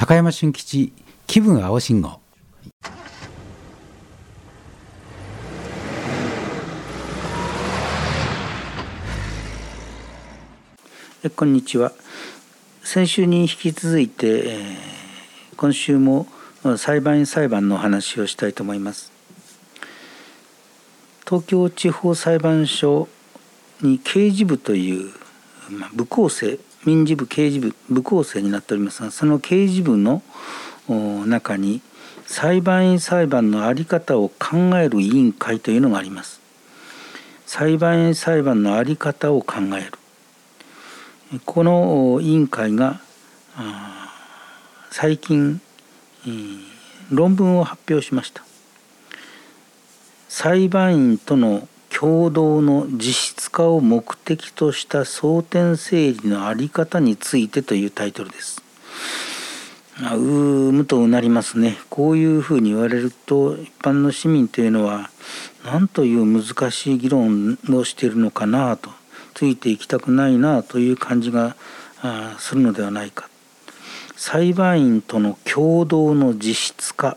高山俊吉気分青信号。 こんにちは。先週に引き続いて、今週も裁判員裁判の話をしたいと思います。東京地方裁判所に刑事部という、部構成、民事部刑事部部構成になっておりますが、その刑事部の中に裁判員裁判の在り方を考える委員会というのがあります。裁判員裁判の在り方を考える、この委員会が最近論文を発表しました。裁判員との共同の実質化を目的とした争点整理の在り方についてというタイトルです。むとうなりますね。こういうふうに言われると、一般の市民というのは何という難しい議論をしているのかなと、ついていきたくないなという感じがするのではないか。裁判員との共同の実質化、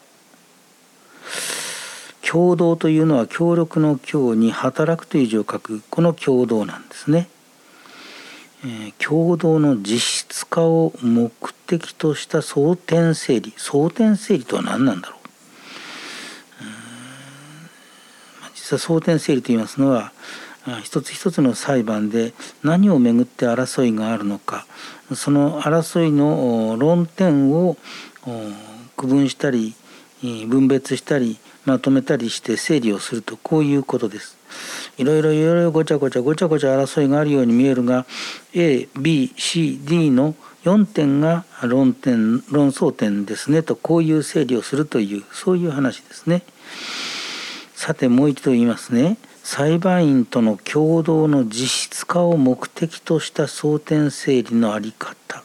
共同というのは協力の協に働くという字を書く、この共同なんですね。共同の実質化を目的とした争点整理、争点整理とは何なんだろう。実は争点整理といいますのは、一つ一つの裁判で何をめぐって争いがあるのか、その争いの論点を区分したり分別したりまとめたりして整理をすると、こういうことです。いろいろごちゃごちゃ争いがあるように見えるが、 A、B、C、D の4点が論争点ですねと、こういう整理をするという、そういう話ですね。さてもう一度言いますね。裁判員との共同の実質化を目的とした争点整理の在り方、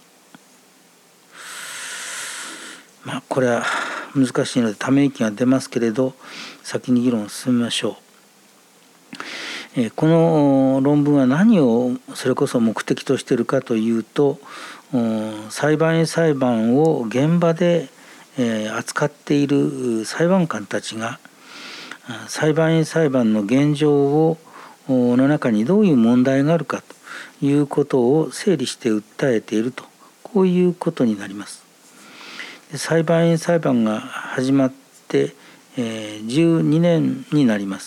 これは難しいのでため息が出ますけれど、先に議論を進めましょう。この論文は何をそれこそ目的としているかというと、裁判員裁判を現場で扱っている裁判官たちが裁判員裁判の現状の中にどういう問題があるかということを整理して訴えていると、こういうことになります。裁判員裁判が始まって12年になります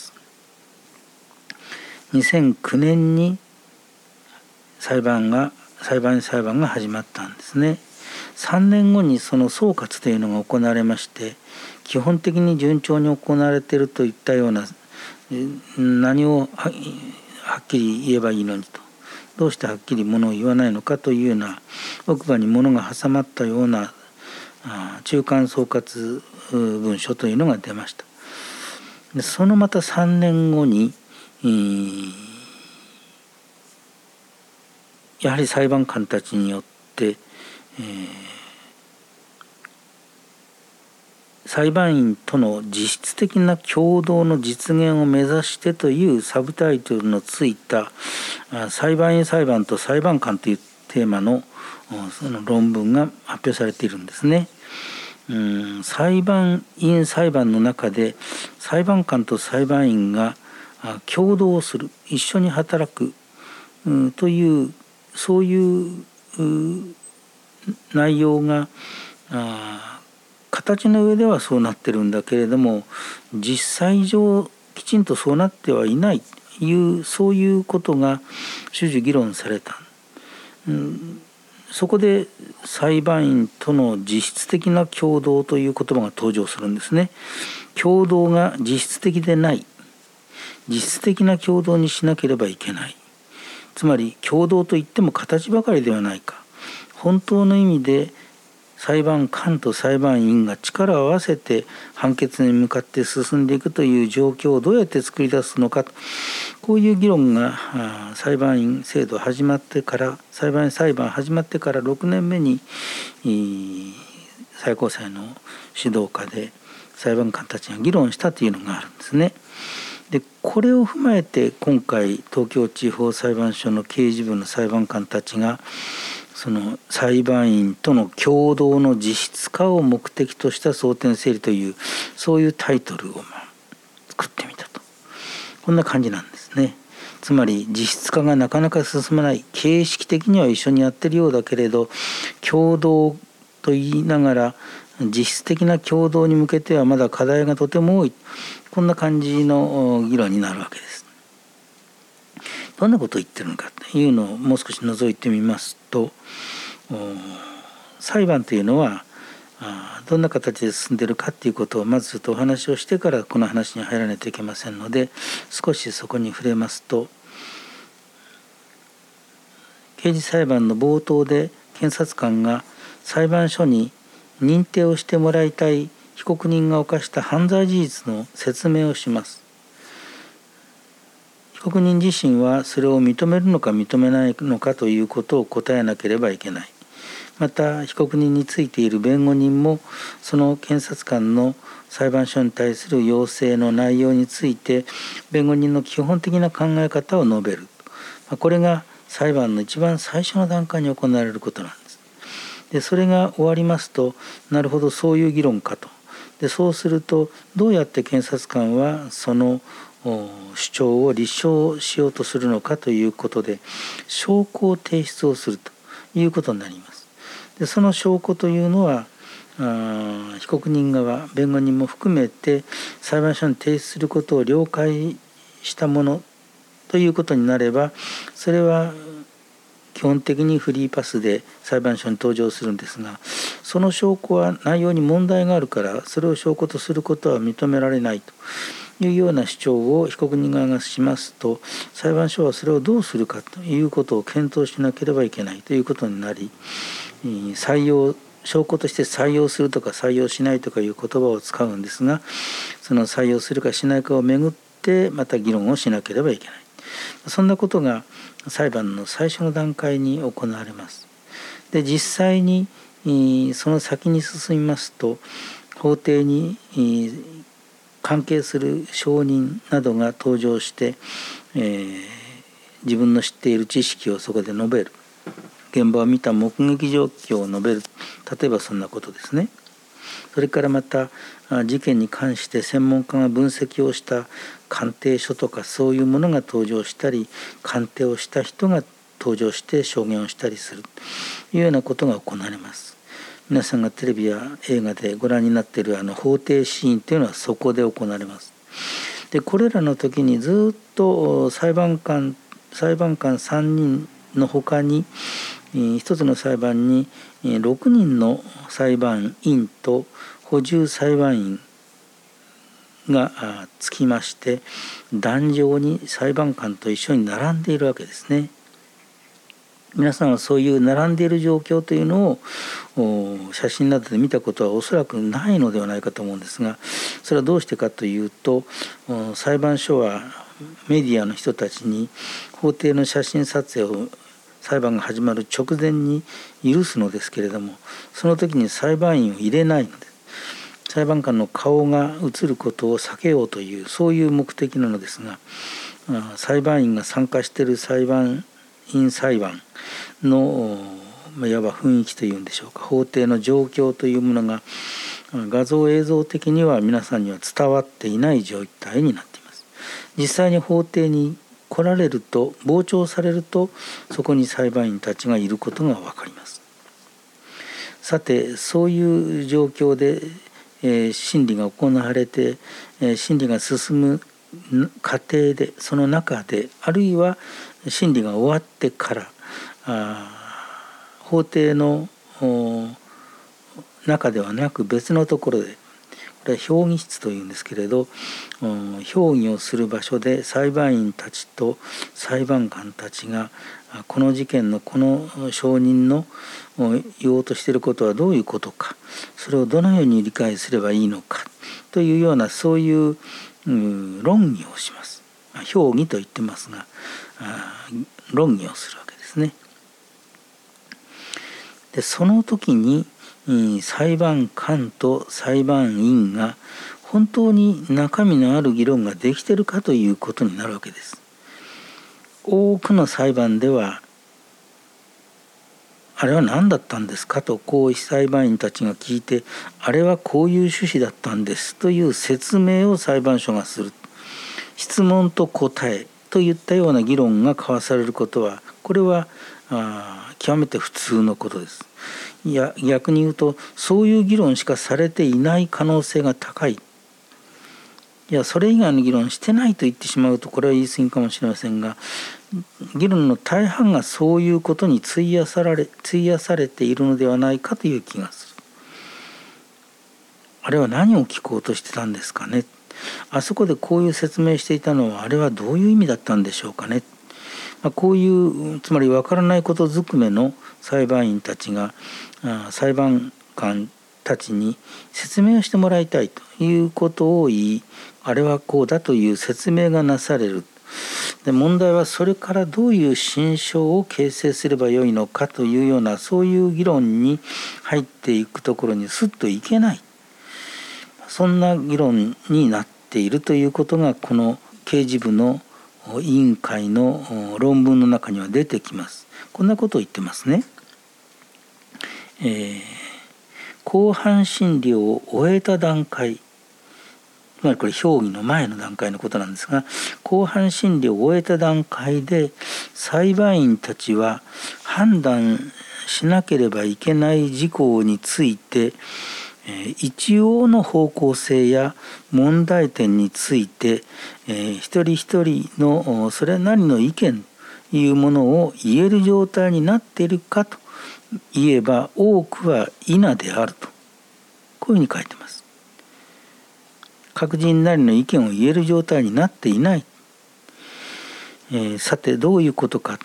。2009年に裁判員裁判が始まったんですね。3年後にその総括というのが行われまして、基本的に順調に行われているといったような、何をはっきり言えばいいのにと、どうしてはっきりものを言わないのかというような、奥歯に物が挟まったような中間総括文書というのが出ました。でそのまた3年後にやはり裁判官たちによって裁判員との実質的な共同の実現を目指してというサブタイトルのついた裁判員裁判と裁判官というテーマのその論文が発表されているんですね。裁判員裁判の中で裁判官と裁判員が共同する、一緒に働くという、そういう内容が形の上ではそうなってるんだけれども、実際上きちんとそうなってはいないという、そういうことが終始議論された。そこで裁判員との実質的な共同という言葉が登場するんですね。共同が実質的でない、実質的な共同にしなければいけない。つまり共同といっても形ばかりではないか、本当の意味で裁判官と裁判員が力を合わせて判決に向かって進んでいくという状況をどうやって作り出すのか、こういう議論が裁判員制度始まってから、裁判員裁判始まってから6年目に最高裁の主導下で裁判官たちが議論したというのがあるんですね。でこれを踏まえて今回東京地方裁判所の刑事部の裁判官たちがその裁判員との共同の実質化を目的とした争点整理というそういうタイトルを作ってみたと、こんな感じなんですね。つまり実質化がなかなか進まない、形式的には一緒にやってるようだけれど共同と言いながら実質的な共同に向けてはまだ課題がとても多い、こんな感じの議論になるわけです。どんなことを言ってるのかというのをもう少し覗いてみますと、裁判というのはどんな形で進んでいるかということをまずちょっとお話をしてからこの話に入らないといけませんので、少しそこに触れますと、刑事裁判の冒頭で検察官が裁判所に認定をしてもらいたい被告人が犯した犯罪事実の説明をします。被告人自身はそれを認めるのか認めないのかということを答えなければいけない。また被告人についている弁護人もその検察官の裁判所に対する要請の内容について弁護人の基本的な考え方を述べる。これが裁判の一番最初の段階に行われることなんです。でそれが終わりますと、なるほどそういう議論かと。でそうするとどうやって検察官はその主張を立証しようとするのかということで証拠を提出をするということになります。でその証拠というのは被告人側弁護人も含めて裁判所に提出することを了解したものということになれば、それは基本的にフリーパスで裁判所に登場するんですが、その証拠は内容に問題があるからそれを証拠とすることは認められないというような主張を被告人側がしますと、裁判所はそれをどうするかということを検討しなければいけないということになり、証拠として採用するとか採用しないとかいう言葉を使うんですが、その採用するかしないかをめぐってまた議論をしなければいけない。そんなことが裁判の最初の段階に行われます。で実際にその先に進みますと、法廷に関係する証人などが登場して、自分の知っている知識をそこで述べる、現場を見た目撃状況を述べる、例えばそんなことですね。それからまた事件に関して専門家が分析をした鑑定書とかそういうものが登場したり、鑑定をした人が登場して証言をしたりするというようなことが行われます。皆さんがテレビや映画でご覧になっている法廷シーンというのはそこで行われます。でこれらの時にずっと裁判官3人のほかに一つの裁判に6人の裁判員と補充裁判員がつきまして、壇上に裁判官と一緒に並んでいるわけですね。皆さんはそういう並んでいる状況というのを写真などで見たことはおそらくないのではないかと思うんですが、それはどうしてかというと、裁判所はメディアの人たちに法廷の写真撮影を裁判が始まる直前に許すのですけれども、その時に裁判員を入れないのです。裁判官の顔が映ることを避けようというそういう目的なのですが、裁判員が参加している裁判員裁判のいわば雰囲気というんでしょうか、法廷の状況というものが画像映像的には皆さんには伝わっていない状態になっています。実際に法廷に来られると、傍聴されると、そこに裁判員たちがいることが分かります。さてそういう状況で、審理が行われて、審理が進む過程で、その中で、あるいは審理が終わってから法廷の中ではなく別のところで、これは評議室というんですけれど、評議をする場所で裁判員たちと裁判官たちがこの事件のこの証人の言おうとしていることはどういうことか、それをどのように理解すればいいのかというようなそういう論議をします。評議と言ってますが、論議をするわけですね。でその時に裁判官と裁判員が本当に中身のある議論ができているかということになるわけです。多くの裁判ではあれは何だったんですかとこう裁判員たちが聞いて、あれはこういう趣旨だったんですという説明を裁判所がする。質問と答えといったような議論が交わされることは、これは極めて普通のことです。いや逆に言うと、そういう議論しかされていない可能性が高い。いやそれ以外の議論してないと言ってしまうとこれは言い過ぎかもしれませんが、議論の大半がそういうことに費やされているのではないかという気がする。あれは何を聞こうとしてたんですかね。あそこでこういう説明していたのはあれはどういう意味だったんでしょうかね。こういうつまり分からないことずくめの裁判員たちが裁判官たちに説明をしてもらいたいということを言い、あれはこうだという説明がなされる。で問題はそれからどういう心証を形成すればよいのかというような、そういう議論に入っていくところにすっといけない、そんな議論になっているということがこの刑事部の委員会の論文の中には出てきます。こんなことを言ってますね。公判審理を終えた段階、つまりこれ評議の前の段階のことなんですが、公判審理を終えた段階で裁判員たちは判断しなければいけない事項について一応の方向性や問題点について一人一人のそれなりの意見というものを言える状態になっているかと言えば、多くは否であると、こういうふうに書いてます。各人なりの意見を言える状態になっていない。さてどういうことか。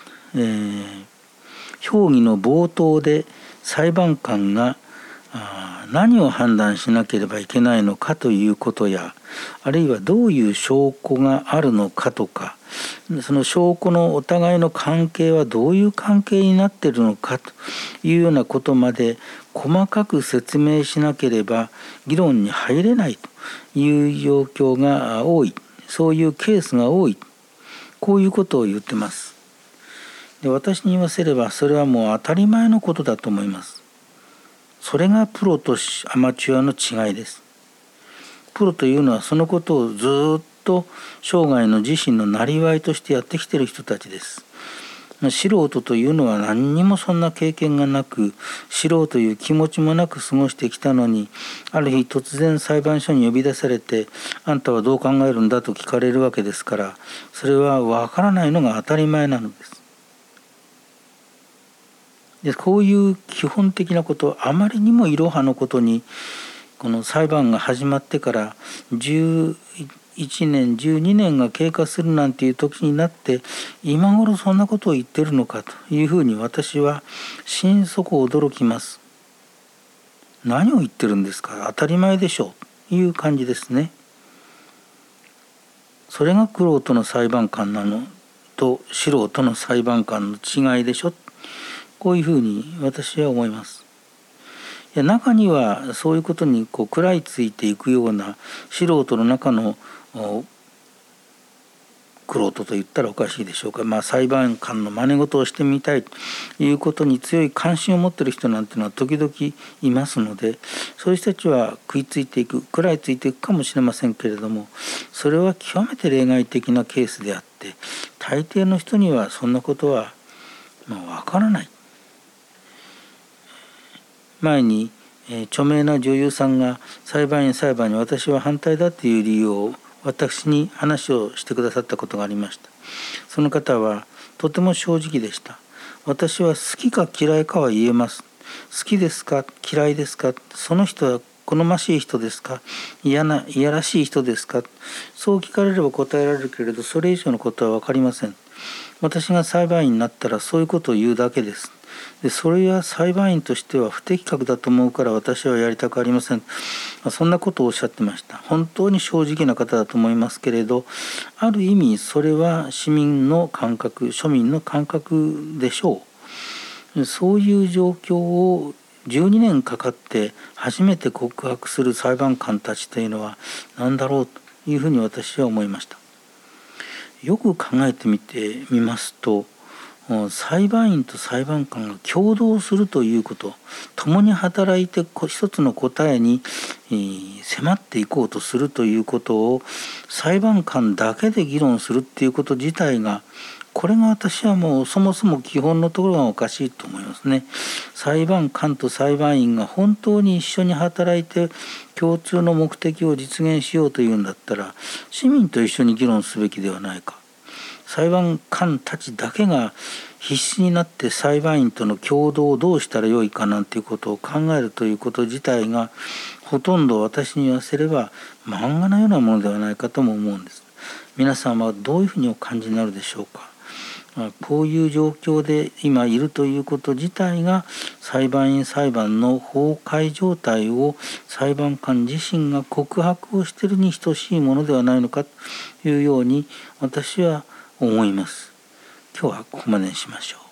評議の冒頭で裁判官が何を判断しなければいけないのかということや、あるいはどういう証拠があるのかとか、その証拠のお互いの関係はどういう関係になっているのかというようなことまで細かく説明しなければ議論に入れないという状況が多い、そういうケースが多い、こういうことを言ってます。で私に言わせればそれはもう当たり前のことだと思います。それがプロとアマチュアの違いです。プロというのはそのことをずっと生涯の自身のなりわいとしてやってきている人たちです。素人というのは何にもそんな経験がなく、知ろうという気持ちもなく過ごしてきたのに、ある日突然裁判所に呼び出されて、あんたはどう考えるんだと聞かれるわけですから、それは分からないのが当たり前なのです。でこういう基本的なことあまりにもいろはのことに、この裁判が始まってから11年12年が経過するなんていう時になって、今頃そんなことを言ってるのかというふうに私は心底驚きます。何を言ってるんですか、当たり前でしょうという感じですね。それが玄人の裁判官なのと素人の裁判官の違いでしょ、こういうふうに私は思います。いや中にはそういうことに食らいついていくような素人の中の玄人と言ったらおかしいでしょうか、裁判官の真似事をしてみたいということに強い関心を持っている人なんていうのは時々いますので、そういう人たちは食いついていく、食らいついていくかもしれませんけれども、それは極めて例外的なケースであって、大抵の人にはそんなことはわからない。前に著名な女優さんが裁判員裁判に私は反対だという理由を私に話をしてくださったことがありました。その方はとても正直でした。私は好きか嫌いかは言えます。好きですか嫌いですか、その人は好ましい人ですか、いやらしい人ですか、そう聞かれれば答えられるけれど、それ以上のことは分かりません。私が裁判員になったらそういうことを言うだけです。でそれは裁判員としては不適格だと思うから私はやりたくありません。そんなことをおっしゃってました。本当に正直な方だと思いますけれど、ある意味それは市民の感覚、庶民の感覚でしょう。そういう状況を12年かかって初めて告白する裁判官たちというのは何だろうというふうに私は思いました。よく考えてみますと、 裁判員と裁判官が共同するということ、共に働いて一つの答えに迫っていこうとするということを裁判官だけで議論するっていうこと自体が、これが私はもうそもそも基本のところがおかしいと思いますね。裁判官と裁判員が本当に一緒に働いて共通の目的を実現しようというんだったら、市民と一緒に議論すべきではないか。裁判官たちだけが必死になって裁判員との共同をどうしたらよいかなんていうことを考えるということ自体が、ほとんど私に言わせれば漫画のようなものではないかとも思うんです。皆さんはどういうふうにお感じになるでしょうか。こういう状況で今いるということ自体が、裁判員裁判の崩壊状態を裁判官自身が告白をしているに等しいものではないのかというように私は思います。今日はここまでにしましょう。